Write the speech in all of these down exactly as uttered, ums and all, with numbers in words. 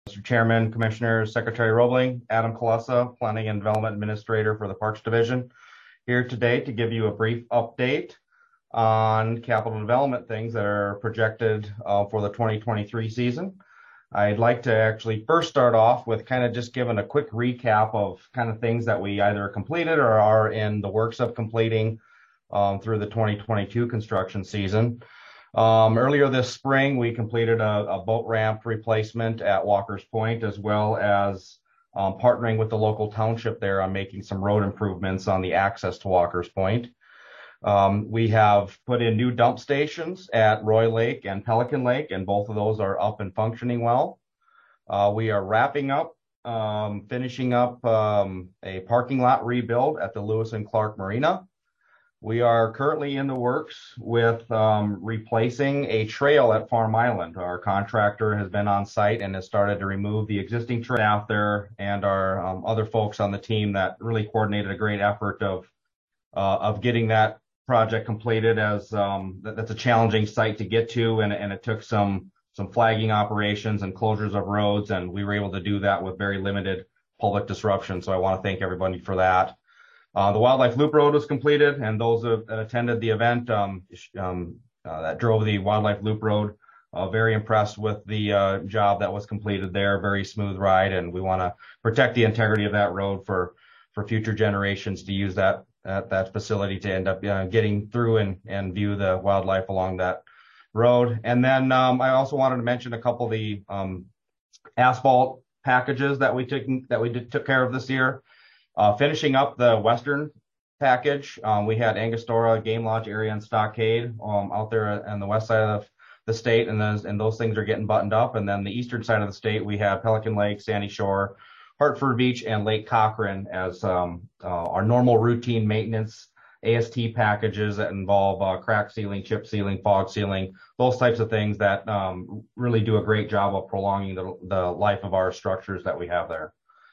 Mister Chairman, Commissioners, Secretary Roebling, Adam Kalesa, Planning and Development Administrator for the Parks Division, here today to give you a brief update on capital development things that are projected uh, for the twenty twenty-three season. I'd like to actually first start off with kind of just giving a quick recap of kind of things that we either completed or are in the works of completing um, through the twenty twenty-two construction season. Um, earlier this spring, we completed a, a boat ramp replacement at Walker's Point, as well as um, partnering with the local township there on making some road improvements on the access to Walker's Point. Um, we have put in new dump stations at Roy Lake and Pelican Lake, and both of those are up and functioning well. Uh, we are wrapping up, um, finishing up um, a parking lot rebuild at the Lewis and Clark Marina. We are currently in the works with um, replacing a trail at Farm Island. Our contractor has been on site and has started to remove the existing trail out there, and our um, other folks on the team that really coordinated a great effort of uh, of getting that project completed, as um, that, that's a challenging site to get to, and, and it took some some flagging operations and closures of roads, and we were able to do that with very limited public disruption. So I want to thank everybody for that. Uh, the Wildlife Loop Road was completed, and those that attended the event um, um, uh, that drove the Wildlife Loop Road, uh, very impressed with the uh, job that was completed there. Very smooth ride, and we want to protect the integrity of that road for for future generations to use that that, that facility to end up uh, getting through and and view the wildlife along that road. And then um, I also wanted to mention a couple of the um, asphalt packages that we took that we did, took care of this year. Uh, finishing up the western package, um, we had Angostura, Game Lodge area, and Stockade um, out there on the west side of the state, and those and those things are getting buttoned up. And then the eastern side of the state, we have Pelican Lake, Sandy Shore, Hartford Beach, and Lake Cochrane as um, uh, our normal routine maintenance A S T packages that involve uh, crack sealing, chip sealing, fog sealing, those types of things that um, really do a great job of prolonging the, the life of our structures that we have there.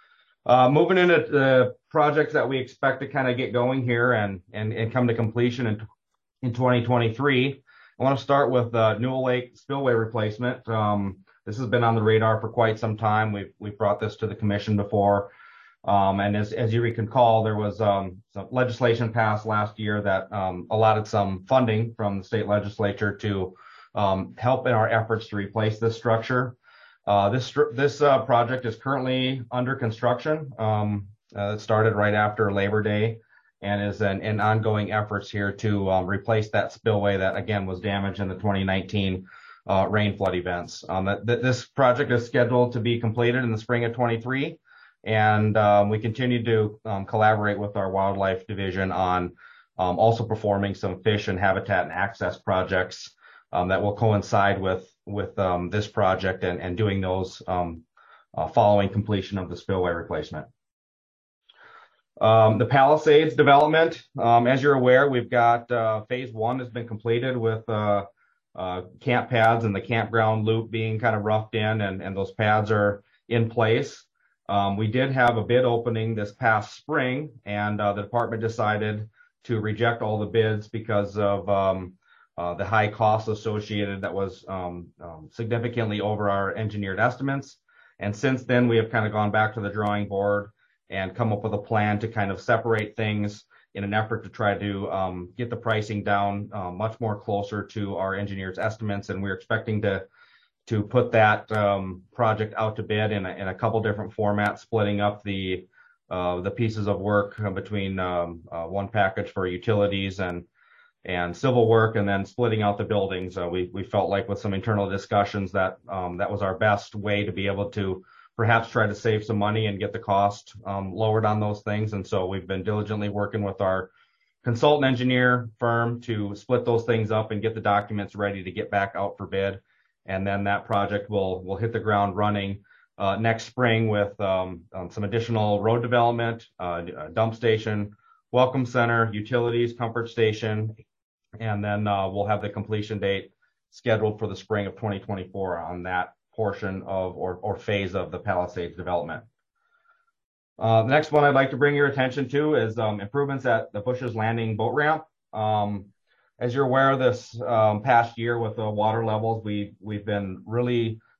Uh, moving into the projects that we expect to kind of get going here and, and, and come to completion in, in twenty twenty-three, I want to start with uh, Newell Lake spillway replacement. Um, this has been on the radar for quite some time. We've, we've brought this to the commission before. Um, and as, as you recall, there was um, some legislation passed last year that um, allotted some funding from the state legislature to um, help in our efforts to replace this structure. Uh, this this uh, project is currently under construction. Um, uh, it started right after Labor Day and is an, an ongoing efforts here to um, replace that spillway that, again, was damaged in the twenty nineteen uh, rain flood events. Um, that, that this project is scheduled to be completed in the spring of twenty-three, and um, we continue to um, collaborate with our wildlife division on um, also performing some fish and habitat and access projects um, that will coincide with with um, this project and, and doing those um, uh, following completion of the spillway replacement. Um, the Palisades development, um, as you're aware, we've got uh, phase one has been completed with uh, uh, camp pads and the campground loop being kind of roughed in, and, and those pads are in place. Um, we did have a bid opening this past spring, and uh, the department decided to reject all the bids because of um, Uh, the high costs associated that was um, um, significantly over our engineered estimates. And since then, we have kind of gone back to the drawing board and come up with a plan to kind of separate things in an effort to try to um, get the pricing down uh, much more closer to our engineers' estimates. And we're expecting to to put that um, project out to bid in a, in a couple different formats, splitting up the uh, the pieces of work between um, uh, one package for utilities and and civil work, and then splitting out the buildings. Uh, we we felt like with some internal discussions that um, that was our best way to be able to perhaps try to save some money and get the cost um, lowered on those things. And so we've been diligently working with our consultant engineer firm to split those things up and get the documents ready to get back out for bid. And then that project will will hit the ground running uh, next spring with um, um, some additional road development, uh, a dump station, welcome center, utilities, comfort station. And then uh, we'll have the completion date scheduled for the spring of twenty twenty-four on that portion of or, or phase of the Palisades development. Uh, the next one I'd like to bring your attention to is um, improvements at the Bushes Landing boat ramp. Um, as you're aware, this um, past year with the water levels, we, we've been really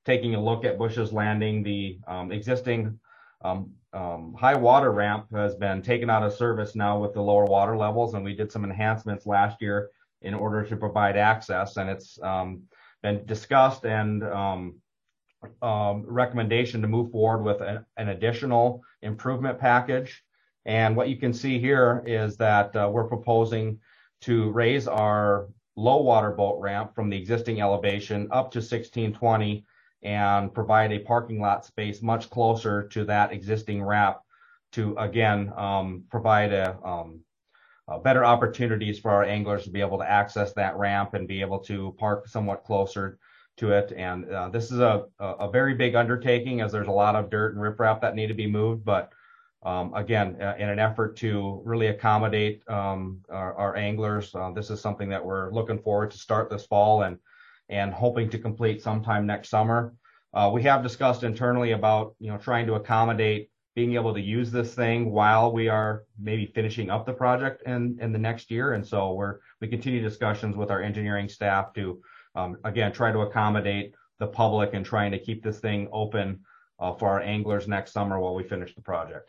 taking a look at Bush's Landing. The um, existing um, um, high water ramp has been taken out of service now with the lower water levels, and we did some enhancements last year in order to provide access, and it's um, been discussed and um, um, recommendation to move forward with an, an additional improvement package. And what you can see here is that uh, we're proposing to raise our low water boat ramp from the existing elevation up to sixteen twenty and provide a parking lot space much closer to that existing ramp to, again, um, provide a, um, a better opportunities for our anglers to be able to access that ramp and be able to park somewhat closer to it. And uh, this is a, a very big undertaking, as there's a lot of dirt and riprap that need to be moved. But um, again, uh, in an effort to really accommodate um, our, our anglers, uh, this is something that we're looking forward to start this fall and and hoping to complete sometime next summer. Uh, we have discussed internally about, you know, trying to accommodate being able to use this thing while we are maybe finishing up the project in, in the next year. And so we're, we continue discussions with our engineering staff to, um, again, try to accommodate the public and trying to keep this thing open uh, for our anglers next summer while we finish the project.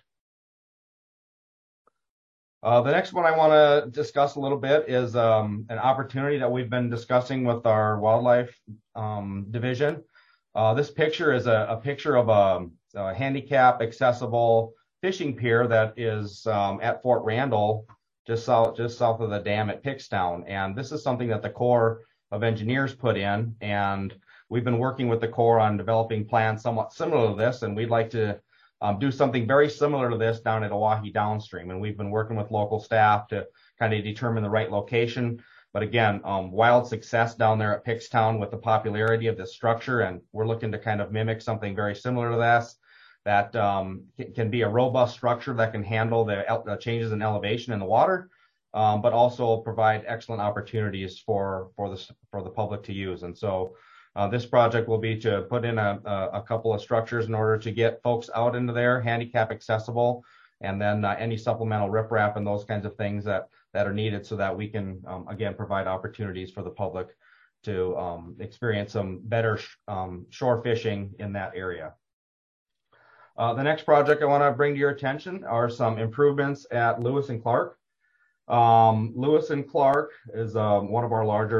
Uh, the next one I want to discuss a little bit is um, an opportunity that we've been discussing with our wildlife um, division. Uh, this picture is a, a picture of a, a handicap accessible fishing pier that is um, at Fort Randall, just south, just south of the dam at Pickstown. And this is something that the Corps of Engineers put in, and we've been working with the Corps on developing plans somewhat similar to this, and we'd like to Um, do something very similar to this down at Oahe Downstream. And we've been working with local staff to kind of determine the right location. But again, um, wild success down there at Pickstown with the popularity of this structure. And we're looking to kind of mimic something very similar to this, that um, can be a robust structure that can handle the, the changes in elevation in the water, um, but also provide excellent opportunities for, for, the, for the public to use. And so Uh, this project will be to put in a, a, a couple of structures in order to get folks out into there, handicap accessible, and then uh, any supplemental riprap and those kinds of things that, that are needed so that we can, um, again, provide opportunities for the public to um, experience some better sh um, shore fishing in that area. Uh, the next project I want to bring to your attention are some improvements at Lewis and Clark. Um, Lewis and Clark is um, one of our larger